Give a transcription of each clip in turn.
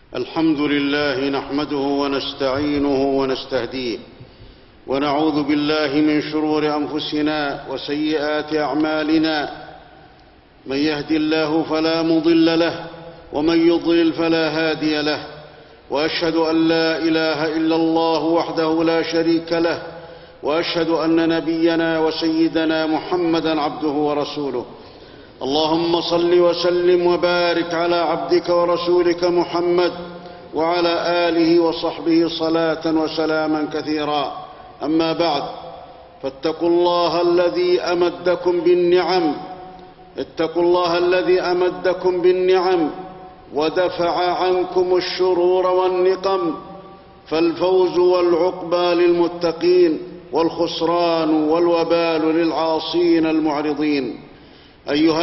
الحمد لله نحمده ونستعينه ونستهديه ونعوذ بالله من شرور أنفسنا وسيئات أعمالنا. من يهد الله فلا مضل له ومن يضلل فلا هادي له، وأشهد أن لا إله إلا الله وحده لا شريك له، وأشهد أن نبينا وسيدنا محمدًا عبده ورسوله. اللهم صل وسلم وبارك على عبدك ورسولك محمد وعلى آله وصحبه صلاة وسلاما كثيرا. أما بعد، فاتقوا الله الذي أمدكم بالنعم، اتقوا الله الذي أمدكم بالنعم ودفع عنكم الشرور والنقم، فالفوز والعقبى للمتقين والخسران والوبال للعاصين المعرضين. أيها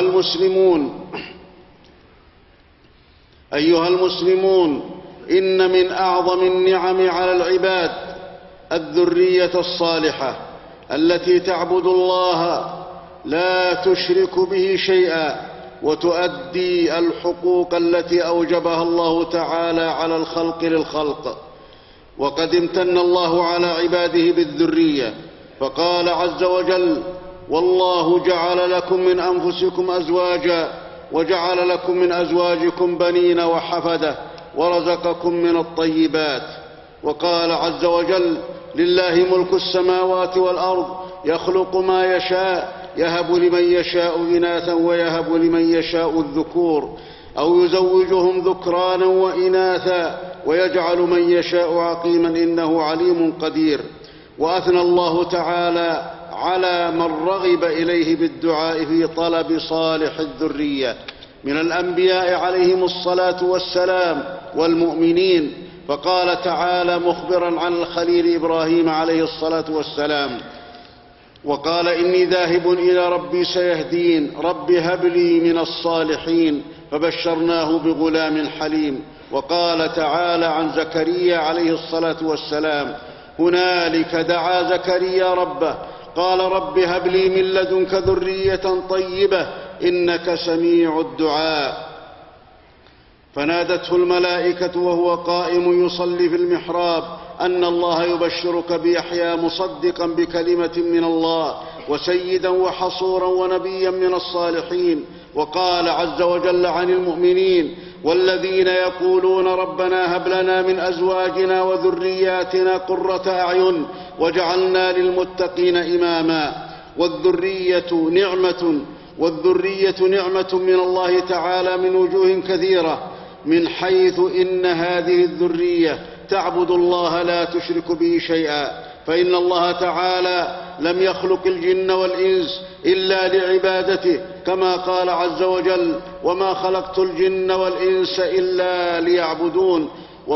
المسلمون، إن من أعظم النعم على العباد الذرية الصالحة التي تعبد الله لا تشرك به شيئا وتؤدي الحقوق التي أوجبها الله تعالى على الخلق للخلق. وقد امتن الله على عباده بالذرية، فقال عز وجل: والله جعل لكم من أنفسكم أزواجا وجعل لكم من أزواجكم بنين وحفدة ورزقكم من الطيبات. وقال عز وجل: لله ملك السماوات والأرض يخلق ما يشاء يهب لمن يشاء إناثا ويهب لمن يشاء الذكور أو يزوجهم ذكرانا وإناثا ويجعل من يشاء عقيما إنه عليم قدير. وأثنى الله تعالى على من رغب إليه بالدعاء في طلب صالح الذرية من الأنبياء عليهم الصلاة والسلام والمؤمنين، فقال تعالى مخبرا عن الخليل إبراهيم عليه الصلاة والسلام: وقال إني ذاهب إلى ربي سيهدين، رب هب لي من الصالحين، فبشرناه بغلام حليم. وقال تعالى عن زكريا عليه الصلاة والسلام: هنالك دعا زكريا ربه قال رب هب لي من لدنك ذرية طيبة إنك سميع الدعاء. فنادته الملائكة وهو قائم يصلي في المحراب أن الله يبشرك بيحيى مصدقا بكلمة من الله وسيدا وحصورا ونبيا من الصالحين. وقال عز وجل عن المؤمنين: والذين يقولون ربنا هب لنا من أزواجنا وذرياتنا قرة أعين وجعلنا للمتقين إماما. والذرية نعمة من الله تعالى من وجوه كثيرة، من حيث إن هذه الذرية تعبد الله لا تشرك به شيئا، فإن الله تعالى لم يخلق الجن والإنس إلا لعبادته، كما قال عز وجل: وما خلقت الجن والإنس إلا ليعبدون.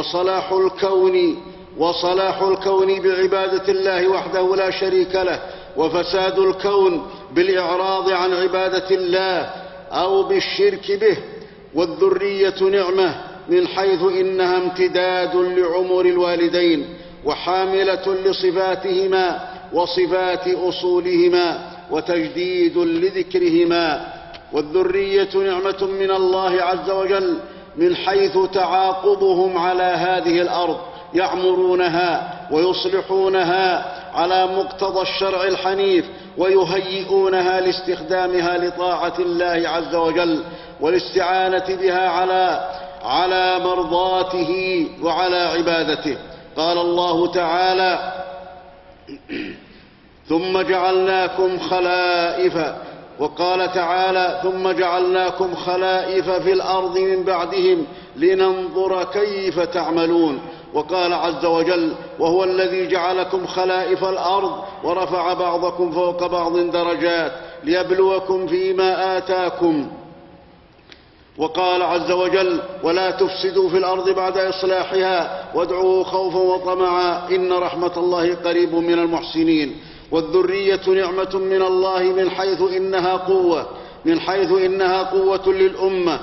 وصلاح الكون بعبادة الله وحده لا شريك له، وفساد الكون بالإعراض عن عبادة الله أو بالشرك به. والذرية نعمة من حيث إنها امتداد لعمر الوالدين وحاملة لصفاتهما وصفات أصولهما وتجديد لذكرهما. والذرية نعمة من الله عز وجل من حيث تعاقبهم على هذه الأرض، يعمرونها ويصلحونها على مقتضى الشرع الحنيف ويهيئونها لاستخدامها لطاعة الله عز وجل والاستعانة بها على مرضاته وعلى عبادته. قال الله تعالى: ثم جعلناكم خلائف. وقال تعالى: ثم جعلناكم خلائف في الأرض من بعدهم لننظر كيف تعملون. وقال عز وجل: وهو الذي جعلكم خلائف الأرض ورفع بعضكم فوق بعض درجات ليبلوكم فيما آتاكم. وقال عز وجل: ولا تفسدوا في الأرض بعد إصلاحها وادعوه خوفا وطمعا إن رحمة الله قريب من المحسنين. والذرية نعمة من الله من حيث إنها قوة للأمة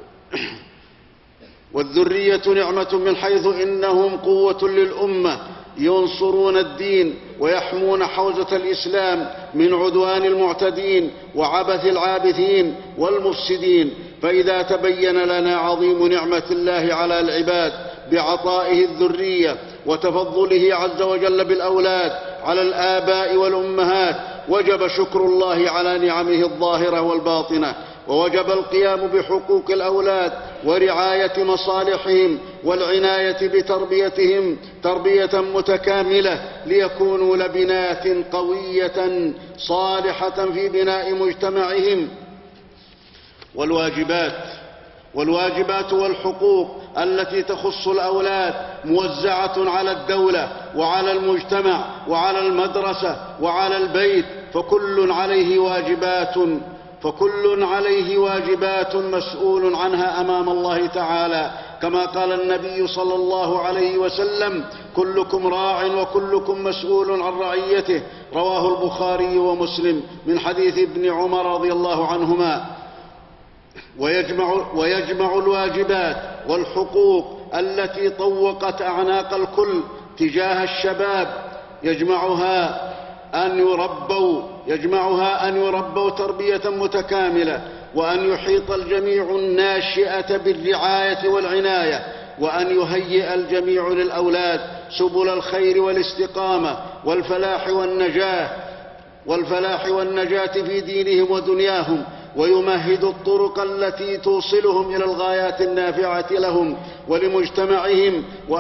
والذرية نعمة من حيث إنهم قوة للأمة ينصرون الدين ويحمون حوزة الإسلام من عدوان المعتدين وعبث العابثين والمفسدين. فإذا تبين لنا عظيم نعمة الله على العباد بعطائه الذرية وتفضله عز وجل بالأولاد على الآباء والأمهات، وجب شكر الله على نعمه الظاهرة والباطنة، ووجب القيام بحقوق الأولاد ورعاية مصالحهم والعناية بتربيتهم تربية متكاملة ليكونوا لبنات قوية صالحة في بناء مجتمعهم. والواجبات والحقوق التي تخص الأولاد موزعة على الدولة وعلى المجتمع وعلى المدرسة وعلى البيت، فكل عليه واجبات مسؤول عنها أمام الله تعالى، كما قال النبي صلى الله عليه وسلم: كلكم راع وكلكم مسؤول عن رعيته، رواه البخاري ومسلم من حديث ابن عمر رضي الله عنهما. ويجمع الواجبات والحقوق التي طوقت أعناق الكل تجاه الشباب، يجمعها أن يربوا تربية متكاملة، وأن يحيط الجميع الناشئة بالرعاية والعناية، وأن يهيئ الجميع للأولاد سبل الخير والاستقامة والفلاح والنجاة في دينهم ودنياهم، ويمهد الطرق التي توصلهم إلى الغايات النافعة لهم ولمجتمعهم،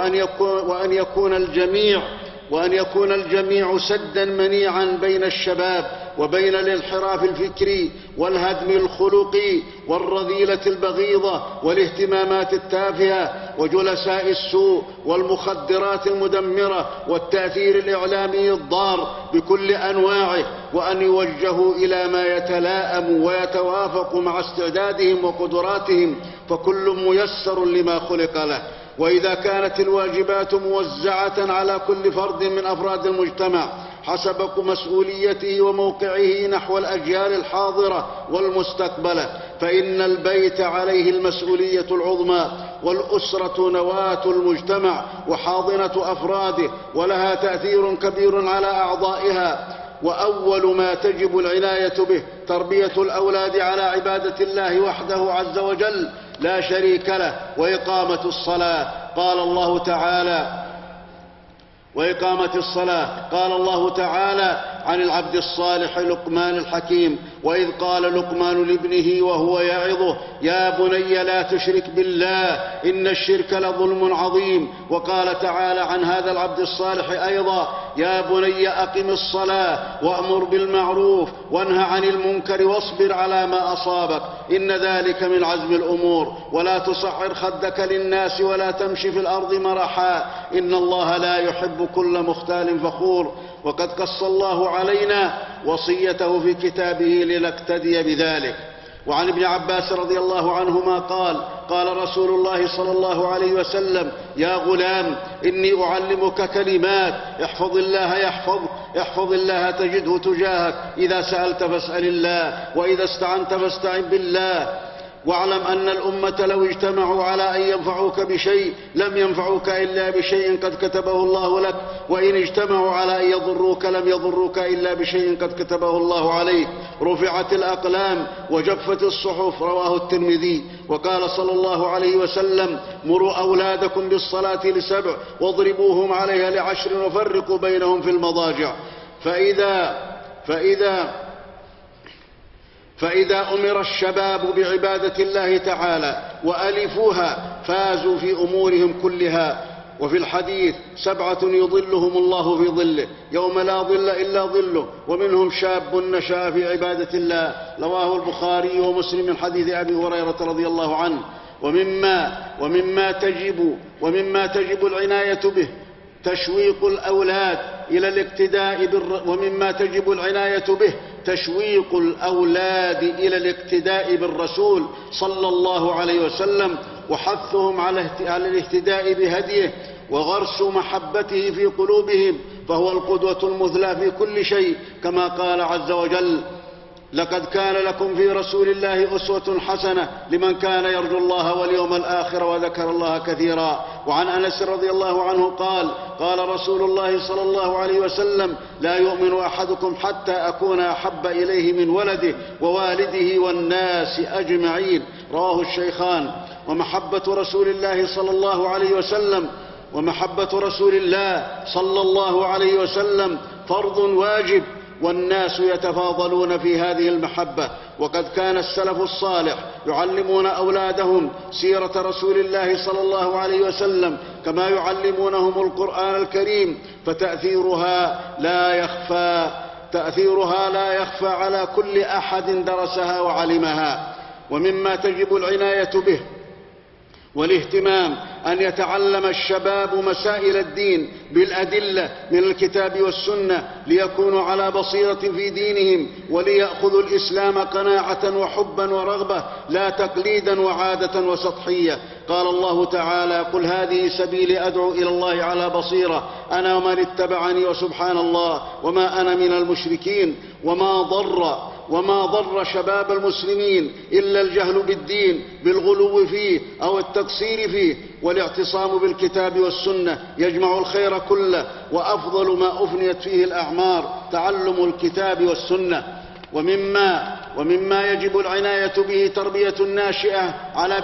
وأن يكون الجميع سدا منيعا بين الشباب وبين الانحراف الفكري والهدم الخلقي والرذيلة البغيضة والاهتمامات التافهة وجلساء السوء والمخدرات المدمرة والتأثير الإعلامي الضار بكل أنواعه، وأن يوجهوا إلى ما يتلائم ويتوافق مع استعدادهم وقدراتهم، فكل ميسر لما خلق له. وإذا كانت الواجبات موزعة على كل فرد من أفراد المجتمع حسب مسؤوليته وموقعه نحو الأجيال الحاضرة والمستقبلة، فإن البيت عليه المسؤولية العظمى، والأسرة نواة المجتمع وحاضنة أفراده، ولها تأثير كبير على أعضائها. وأول ما تجب العناية به تربية الأولاد على عبادة الله وحده عز وجل لا شريك له، وإقامة الصلاة. قال الله تعالى عن العبد الصالح لقمان الحكيم: وإذ قال لقمان لابنه وهو يعظه: يا بني لا تشرك بالله إن الشرك لظلم عظيم. وقال تعالى عن هذا العبد الصالح أيضا: يا بني أقم الصلاة وأمر بالمعروف وانه عن المنكر واصبر على ما أصابك إن ذلك من عزم الأمور، ولا تصعر خدك للناس ولا تمشي في الأرض مرحا إن الله لا يحب كل مختال فخور. وقد قص الله علينا وصيته في كتابه لنقتدي بذلك. وعن ابن عباس رضي الله عنهما قال: قال رسول الله صلى الله عليه وسلم: يا غلام إني أعلمك كلمات احفظ الله تجده تجاهك، إذا سألت فاسأل الله، وإذا استعنت فاستعن بالله. واعلم أن الأمة لو اجتمعوا على أن ينفعوك بشيء لم ينفعوك إلا بشيء قد كتبه الله لك، وإن اجتمعوا على أن يضروك لم يضروك إلا بشيء قد كتبه الله عليك. رفعت الأقلام وجفت الصحف، رواه الترمذي. وقال صلى الله عليه وسلم: مروا أولادكم بالصلاة ل7 واضربوهم عليها ل10 وفرقوا بينهم في المضاجع. فإذا أمر الشباب بعبادة الله تعالى وألفوها فازوا في أمورهم كلها. وفي الحديث: 7 يظلهم الله في ظله يوم لا ظل إلا ظله، ومنهم شاب نشأ في عبادة الله، رواه البخاري ومسلم من حديث أبي هريرة رضي الله عنه. ومما تجب العناية به تشويق الأولاد إلى الاقتداء بالرسول صلى الله عليه وسلم، وحثهم على الاهتداء بهديه، وغرس محبته في قلوبهم، فهو القدوة المثلى في كل شيء، كما قال عز وجل: لقد كان لكم في رسول الله أسوة حسنة لمن كان يرجو الله واليوم الآخر وذكر الله كثيرا. وعن أنس رضي الله عنه قال: قال رسول الله صلى الله عليه وسلم: لا يؤمن أحدكم حتى أكون أحب إليه من ولده ووالده والناس أجمعين. رواه الشيخان. ومحبة رسول الله صلى الله عليه وسلم فرض واجب، والناس يتفاضلون في هذه المحبة. وقد كان السلف الصالح يعلمون أولادهم سيرة رسول الله صلى الله عليه وسلم كما يعلمونهم القرآن الكريم، فتأثيرها لا يخفى على كل أحد درسها وعلمها. ومما تجب العناية به والاهتمام أن يتعلم الشباب مسائل الدين بالأدلة من الكتاب والسنة، ليكونوا على بصيرة في دينهم، وليأخذوا الإسلام قناعة وحبا ورغبة، لا تقليدا وعادة وسطحية. قال الله تعالى: قل هذه سبيلي أدعو إلى الله على بصيرة أنا ومن اتبعني وسبحان الله وما أنا من المشركين. وما ضر شباب المسلمين إلا الجهل بالدين بالغلو فيه أو التقصير فيه، والاعتصام بالكتاب والسنة يجمع الخير كله، وأفضل ما أفنيت فيه الأعمار تعلم الكتاب والسنة. ومما يجب العناية به تربية الناشئة على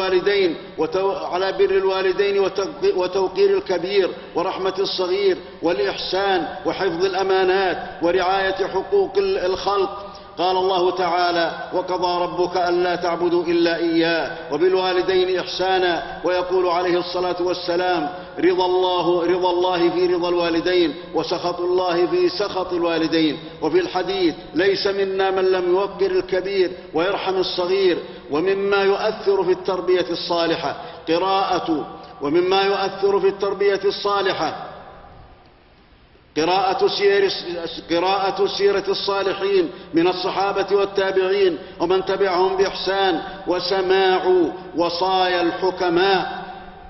بر الوالدين وتوقير الكبير ورحمة الصغير والإحسان وحفظ الأمانات ورعاية حقوق الخلق. قال الله تعالى: وقضى ربك ألا تعبدوا إلا إياه وبالوالدين إحسانا. ويقول عليه الصلاة والسلام: رضا الله في رضا الوالدين وسخط الله في سخط الوالدين. وفي الحديث: ليس منا من لم يوقر الكبير ويرحم الصغير. ومما يؤثر في التربية الصالحة قراءة سيرة الصالحين من الصحابة والتابعين ومن تبعهم بإحسان، وسماع وصايا الحكماء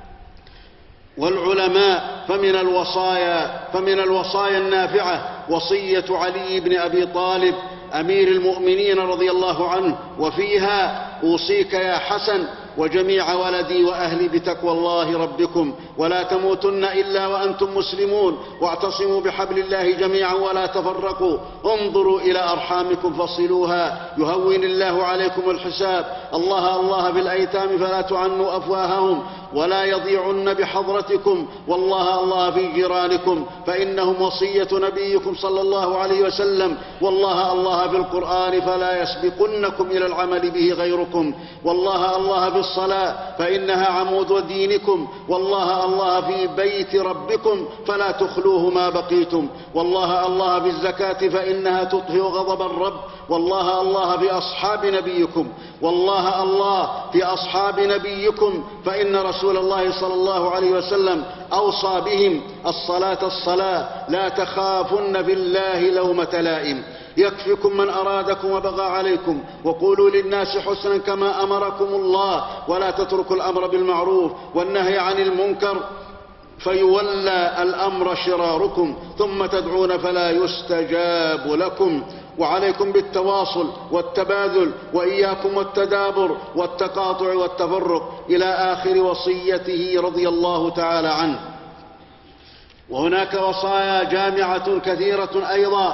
والعلماء. فمن الوصايا النافعة وصية علي بن أبي طالب أمير المؤمنين رضي الله عنه، وفيها: أوصيك يا حسن وجميع ولدي وأهلي بتقوى الله ربكم ولا تموتن إلا وأنتم مسلمون، واعتصموا بحبل الله جميعا ولا تفرقوا، انظروا إلى أرحامكم فصلوها يهون الله عليكم الحساب، الله بالأيتام فلا تعنوا أفواههم ولا يضيعن بحضرتكم، والله في جيرانكم فإنهم وصية نبيكم صلى الله عليه وسلم، والله في القرآن فلا يسبقنكم إلى العمل به غيركم، والله في الصلاة فإنها عمود دينكم، والله في بيت ربكم فلا تخلوه ما بقيتم، والله في الزكاة فإنها تطفئ غضب الرب، والله في أصحاب نبيكم، في أصحاب نبيكم فإن رسول الله صلى الله عليه وسلم أوصى بهم الصلاة لا تخافن في الله لومة لائم، يكفكم من أرادكم وبغى عليكم، وقولوا للناس حسنا كما أمركم الله، ولا تتركوا الأمر بالمعروف والنهي عن المنكر فيولى الأمر شراركم، ثم تدعون فلا يستجاب لكم، وعليكم بالتواصل والتباذل، وإياكم والتدابر والتقاطع والتفرق، إلى آخر وصيته رضي الله تعالى عنه. وهناك وصايا جامعة كثيرة أيضا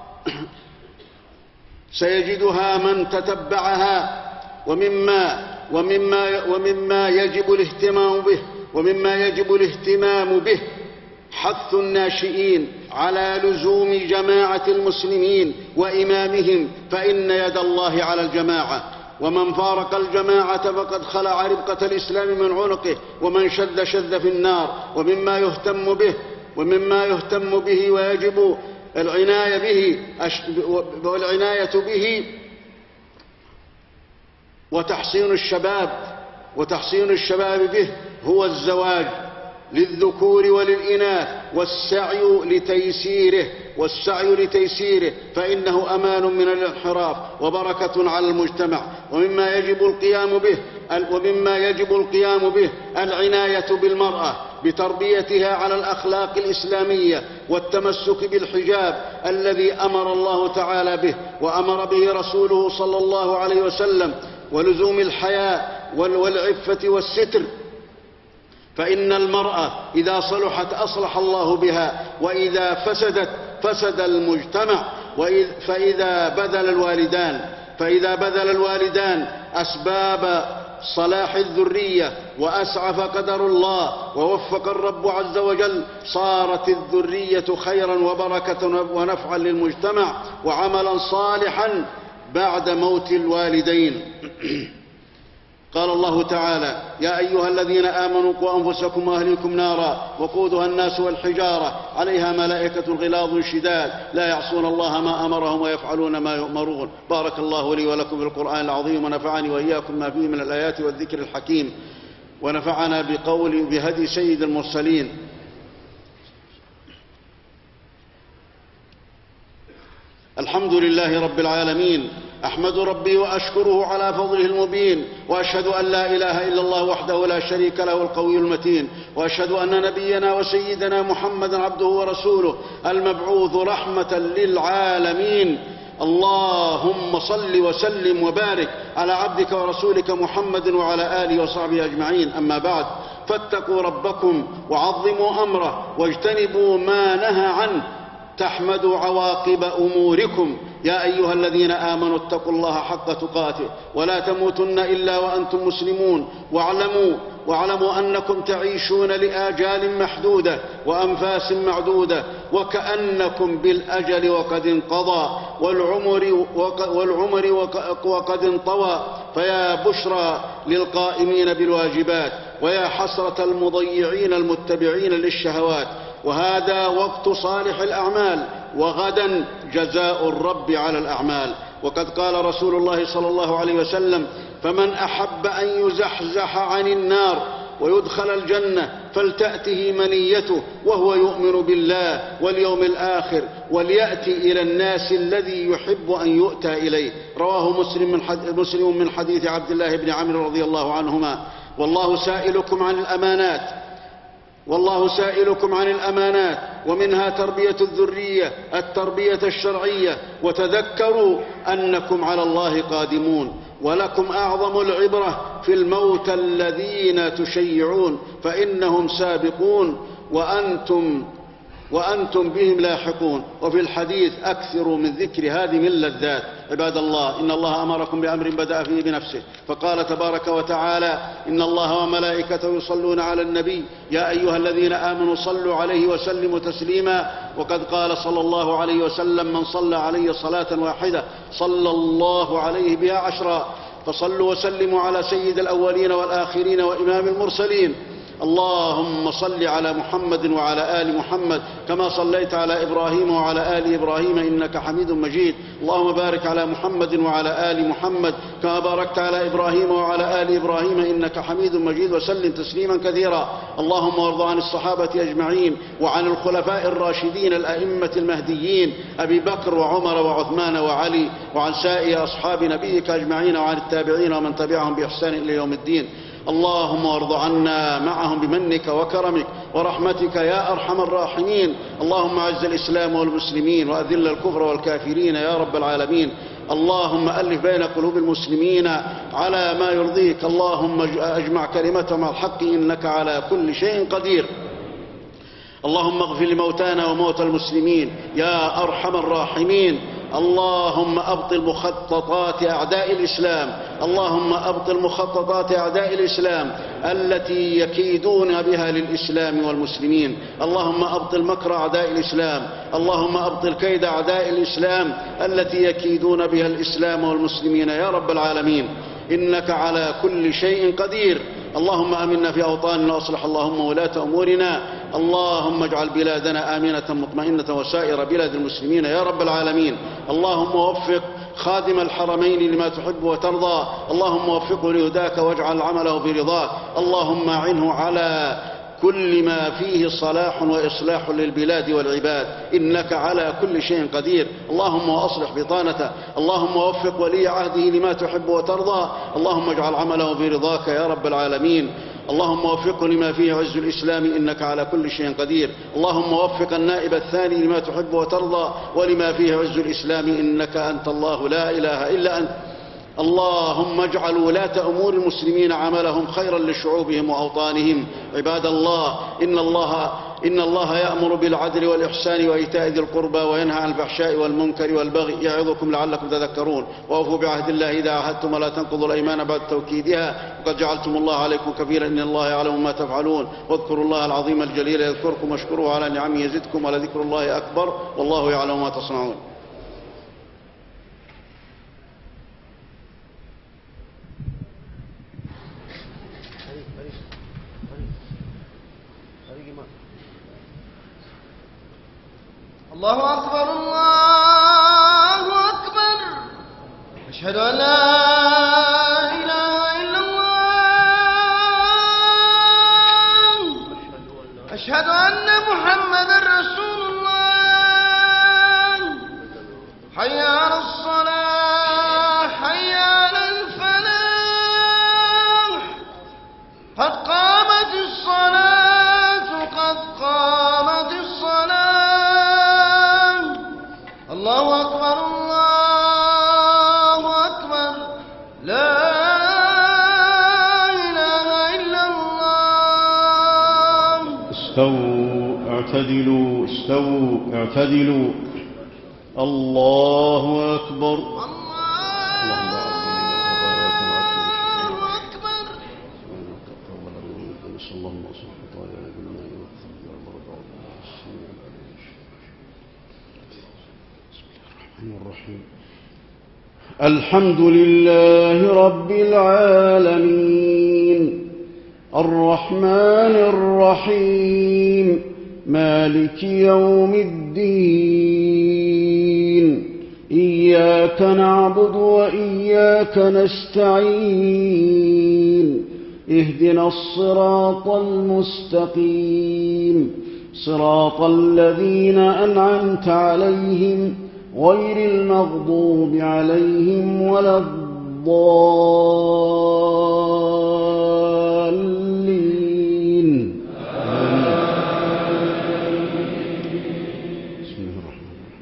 سيجدها من تتبعها، ومما يجب الاهتمام به حث الناشئين على لزوم جماعة المسلمين وإمامهم، فإن يد الله على الجماعة، ومن فارق الجماعة فقد خلع ربقة الإسلام من عنقه، ومن شذ في النار. ومما يهتم به ويجب العناية به وتحصين الشباب به هو الزواج للذكور وللإناث، والسعي لتيسيره فإنه أمان من الانحراف وبركة على المجتمع. ومما يجب القيام به العناية بالمرأة بتربيتها على الأخلاق الإسلامية والتمسك بالحجاب الذي أمر الله تعالى به وأمر به رسوله صلى الله عليه وسلم، ولزوم الحياء والعفة والستر، فإن المرأة إذا صلحت أصلح الله بها، وإذا فسدت فسد المجتمع. فإذا بذل الوالدان أسباب صلاح الذرية وأسعف قدر الله ووفق الرب عز وجل، صارت الذرية خيرا وبركة ونفعا للمجتمع وعملا صالحا بعد موت الوالدين. قال الله تعالى: يا أيها الذين آمنوا قوا أنفسكم وأهليكم نارا وقودها الناس والحجارة عليها ملائكة غلاظ شداد لا يعصون الله ما أمرهم ويفعلون ما يؤمرون. بارك الله لي ولكم في القرآن العظيم، ونفعني وإياكم ما فيه من الآيات والذكر الحكيم، ونفعنا بهدي سيد المرسلين. الحمد لله رب العالمين، أحمد ربي وأشكره على فضله المبين، وأشهد أن لا إله إلا الله وحده لا شريك له القوي المتين، وأشهد أن نبينا وسيدنا محمدا عبده ورسوله المبعوث رحمة للعالمين. اللهم صل وسلم وبارك على عبدك ورسولك محمد وعلى آله وصحبه أجمعين. أما بعد، فاتقوا ربكم وعظموا أمره واجتنبوا ما نهى عنه تحمدوا عواقب أموركم. يا أيها الذين آمنوا اتقوا الله حق تقاته ولا تموتن إلا وأنتم مسلمون، واعلموا أنكم تعيشون لآجال محدودة وأنفاس معدودة، وكأنكم بالأجل وقد انقضى والعمر وقد انطوى. فيا بشرى للقائمين بالواجبات، ويا حسرة المضيعين المتبعين للشهوات. وهذا وقت صالح الأعمال، وغدا جزاء الرب على الأعمال. وقد قال رسول الله صلى الله عليه وسلم: فمن أحب أن يزحزح عن النار ويدخل الجنة فلتأته منيته وهو يؤمن بالله واليوم الآخر وليأتي إلى الناس الذي يحب أن يؤتى إليه. رواه مسلم من حديث عبد الله بن عمرو رضي الله عنهما. والله سائلكم عن الأمانات، ومنها تربية الذرية التربية الشرعية. وتذكروا أنكم على الله قادمون، ولكم أعظم العبرة في الموتى الذين تشيعون، فإنهم سابقون وأنتم بهم لاحقون. وفي الحديث: أكثروا من ذكر هذه اللذات. عباد الله، إن الله أمركم بأمر بدأ فيه بنفسه، فقال تبارك وتعالى: إن الله وملائكته يصلون على النبي يا أيها الذين آمنوا صلوا عليه وسلموا تسليما. وقد قال صلى الله عليه وسلم: من صلى علي صلاة واحدة صلى الله عليه بها 10. فصلوا وسلموا على سيد الأولين والآخرين وإمام المرسلين. اللهم صل على محمد وعلى آل محمد كما صليت على إبراهيم وعلى آل إبراهيم إنك حميد مجيد. اللهم بارك على محمد وعلى آل محمد كما باركت على إبراهيم وعلى آل إبراهيم إنك حميد مجيد، وسلم تسليما كثيرا. اللهم وارض عن الصحابة أجمعين، وعن الخلفاء الراشدين الأئمة المهديين أبي بكر وعمر وعثمان وعلي، وعن سائر أصحاب نبيك أجمعين، وعن التابعين ومن تبعهم بإحسان إلى يوم الدين. اللهم وارض عنا معهم بمنك وكرمك ورحمتك يا أرحم الراحمين. اللهم أعز الإسلام والمسلمين وأذل الكفر والكافرين يا رب العالمين. اللهم ألف بين قلوب المسلمين على ما يرضيك. اللهم أجمع كلمتهم على الحق إنك على كل شيء قدير. اللهم اغفر لموتانا وموتى المسلمين يا أرحم الراحمين. اللهم أبطل مخططات أعداء الإسلام، اللهم أبطل مخططات أعداء الإسلام التي يكيدون بها للإسلام والمسلمين. اللهم أبطل مكر أعداء الإسلام، اللهم أبطل كيد أعداء الإسلام التي يكيدون بها الإسلام والمسلمين يا رب العالمين، إنك على كل شيء قدير. اللهم آمنا في أوطاننا وأصلح اللهم ولاة أمورنا. اللهم اجعل بلادنا آمنة مطمئنة وسائر بلاد المسلمين يا رب العالمين. اللهم وفق خادم الحرمين لما تحب وترضى، اللهم وفقه لهداك واجعل عمله برضاك. اللهم أعنه على كل ما فيه صلاح وإصلاح للبلاد والعباد، إنك على كل شيء قدير. اللهم وأصلح بطانته، اللهم وفق ولي عهده لما تحب وترضى، اللهم اجعل عمله برضاك يا رب العالمين. اللهم وفقه لما فيه عز الإسلام إنك على كل شيء قدير. اللهم وفق النائب الثاني لما تحب وترضى ولما فيه عز الإسلام إنك أنت الله لا إله إلا أنت. اللهم اجعل ولاة أمور المسلمين عملهم خيرا لشعوبهم وأوطانهم. عباد الله، إن الله يأمر بالعدل والإحسان وإيتاء ذي القربى وينهى عن الفحشاء والمنكر والبغي يعظكم لعلكم تذكرون. وأوفوا بعهد الله إذا عاهدتم ولا تنقضوا الأيمان بعد توكيدها وقد جعلتم الله عليكم كفيلا إن الله يعلم ما تفعلون. واذكروا الله العظيم الجليل يذكركم واشكروه على نعمه يزدكم ولذكر الله أكبر والله يعلم ما تصنعون. الله أكبر الله أكبر. أشهد أن لا إله إلا الله. أشهد أن محمدا رسول الله. حي على الصلاة حي على الفلاح. قد قامت الصلاة قد قامت الصلاة. الله أكبر الله أكبر. لا إله إلا الله. استووا اعتدلوا استووا اعتدلوا. الله أكبر. الحمد لله رب العالمين الرحمن الرحيم مالك يوم الدين إياك نعبد وإياك نستعين اهدنا الصراط المستقيم صراط الذين أنعمت عليهم غير المغضوب عليهم ولا الضالين. بسم الله الرحمن الرحيم.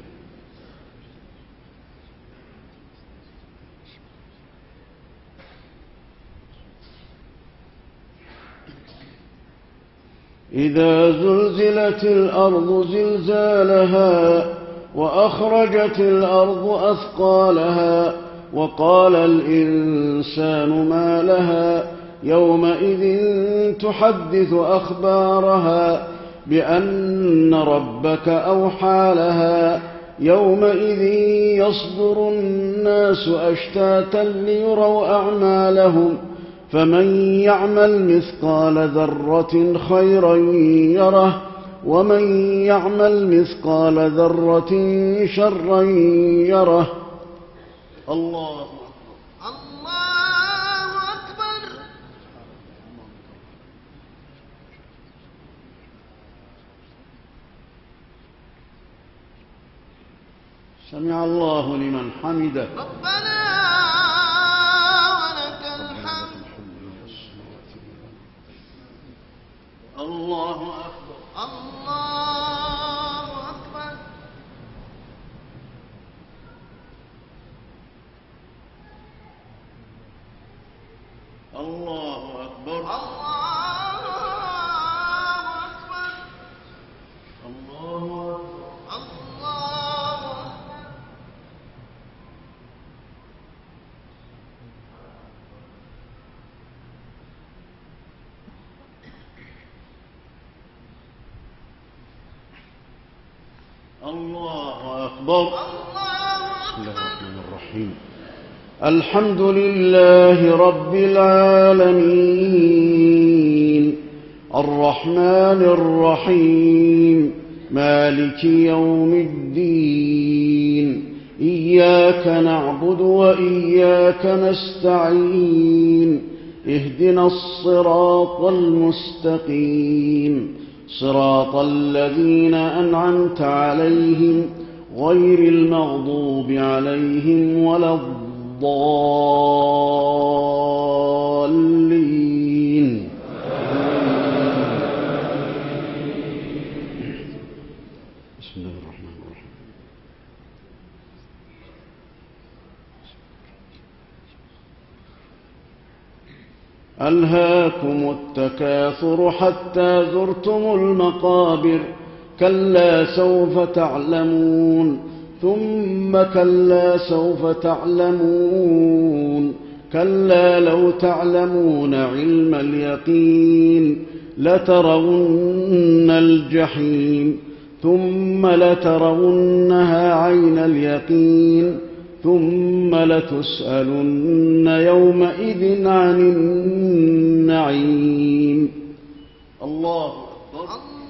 إذا زلزلت الأرض زلزالها وأخرجت الأرض أثقالها وقال الإنسان ما لها يومئذ تحدث أخبارها بأن ربك أوحى لها يومئذ يصدر الناس أشتاتا ليروا أعمالهم فمن يعمل مثقال ذرة خيرا يره ومن يعمل مثقال ذرة شرا يره. الله الله أكبر. سمع الله لمن حمده. ربنا ولك الحمد. الله أكبر. الله أكبر. الله أكبر. الله أكبر. الله أكبر. الله بسم الله الرحمن الرحيم. الحمد لله رب العالمين الرحمن الرحيم مالك يوم الدين إياك نعبد وإياك نستعين اهدنا الصراط المستقيم صراط الذين أنعمت عليهم غير المغضوب عليهم ولا الضالين. ألهاكم التكاثر حتى زرتم المقابر كلا سوف تعلمون ثم كلا سوف تعلمون كلا لو تعلمون علم اليقين لترون الجحيم ثم لترونها عين اليقين ثم لتسألن يومئذ عن النعيم. الله أكبر.